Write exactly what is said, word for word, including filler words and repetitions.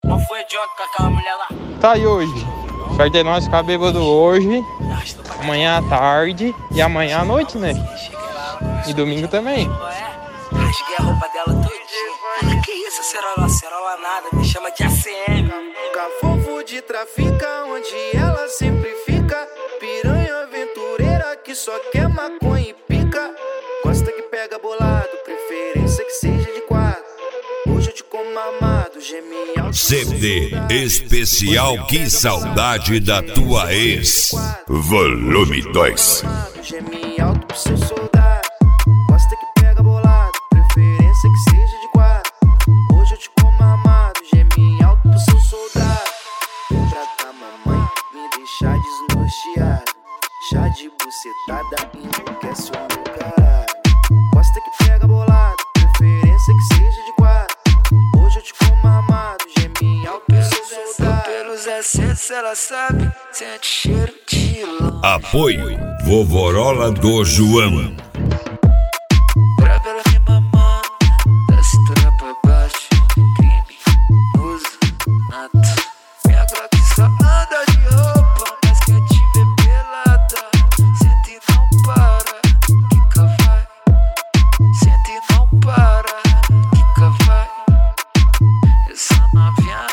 Não foi de ontem com aquela mulher lá. Tá aí hoje. Certo é nós ficar bêbado hoje, amanhã à tarde e amanhã à noite, né? E domingo também. Rasguei a roupa dela todinha. Que isso, acerola, acerola nada, me chama de A C M. Cafofo de trafica, onde ela sempre fica. Piranha aventureira que só quer maconha e pica. Gosta que pega bolado, preferência que seja de quatro. Hoje eu te como amado, gemi alto. C D especial Que Saudade da Tua Ex, volume dois. Gemi alto pro seu soldado. Gosta que pega bolado, preferência que seja de quatro. Hoje eu te como amado, gemi alto pro seu soldado. Vem pra cá, mamãe, me deixar desnorteado. Chá de bucetada, enlouquece o meu caralho. Gosta que pega bolado, preferência que seja de quatro. Hoje eu te como amado, gemi alto pro seu soldado. Pelos excessos ela sabe, sente cheiro de lã. Apoio Vovorola do João. Pra ela me mamar, da cintura pra baixo. Criminoso, nato. Minha Glock só anda de roupa, mas quer te ver pelada. Senta e não para, quica vai. Senta e não para, quica vai. Essa novinha